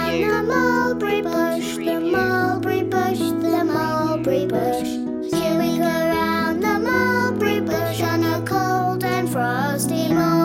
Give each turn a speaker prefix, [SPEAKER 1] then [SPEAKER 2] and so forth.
[SPEAKER 1] around the mulberry bush, the mulberry bush, the mulberry bush. Here we go round the mulberry bush on a cold and frosty morning.